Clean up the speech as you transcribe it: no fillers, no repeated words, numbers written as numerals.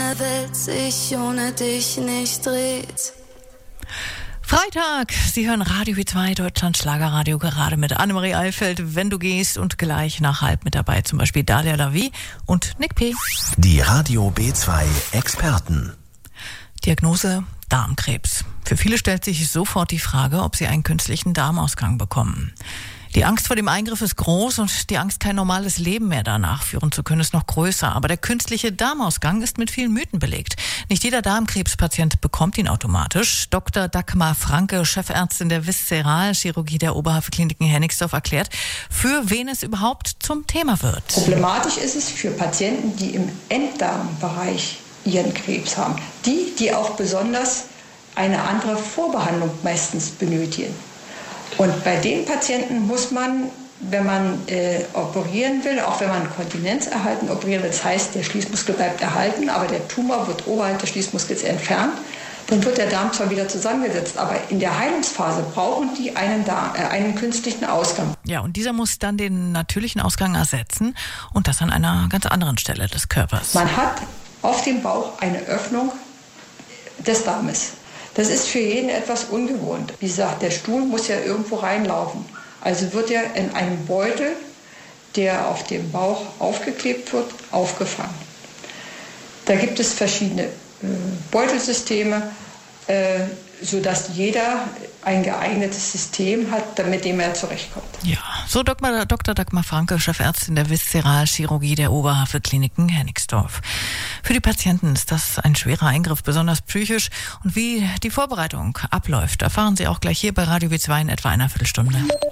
meine Welt sich ohne dich nicht dreht. Freitag, Sie hören Radio B2, Deutschland Schlagerradio, gerade mit Annemarie Eifeld, Wenn du gehst, und gleich nach halb mit dabei zum Beispiel Dalia Lavi und Nick P. Die Radio B2 Experten. Diagnose Darmkrebs. Für viele stellt sich sofort die Frage, ob sie einen künstlichen Darmausgang bekommen. Die Angst vor dem Eingriff ist groß und die Angst, kein normales Leben mehr danach führen zu können, ist noch größer. Aber der künstliche Darmausgang ist mit vielen Mythen belegt. Nicht jeder Darmkrebspatient bekommt ihn automatisch. Dr. Dagmar Franke, Chefärztin der Viszeralchirurgie der Oberhavel-Kliniken Hennigsdorf, erklärt, für wen es überhaupt zum Thema wird. Problematisch ist es für Patienten, die im Enddarmbereich ihren Krebs haben. Die auch besonders eine andere Vorbehandlung meistens benötigen. Und bei den Patienten muss man, wenn man operieren will, auch wenn man Kontinenz erhalten operieren will, das heißt, der Schließmuskel bleibt erhalten, aber der Tumor wird oberhalb des Schließmuskels entfernt, dann wird der Darm zwar wieder zusammengesetzt, aber in der Heilungsphase brauchen die einen künstlichen Ausgang. Ja, und dieser muss dann den natürlichen Ausgang ersetzen, und das an einer ganz anderen Stelle des Körpers. Man hat auf dem Bauch eine Öffnung des Darmes. Das ist für jeden etwas ungewohnt. Wie gesagt, der Stuhl muss ja irgendwo reinlaufen. Also wird er in einem Beutel, der auf dem Bauch aufgeklebt wird, aufgefangen. Da gibt es verschiedene Beutelsysteme, sodass jeder ein geeignetes System hat, mit dem er zurechtkommt. Ja, so Dr. Dagmar Franke, Chefärztin der Viszeralchirurgie der Oberhavel-Kliniken Hennigsdorf. Für die Patienten ist das ein schwerer Eingriff, besonders psychisch. Und wie die Vorbereitung abläuft, erfahren Sie auch gleich hier bei Radio B2 in etwa einer Viertelstunde.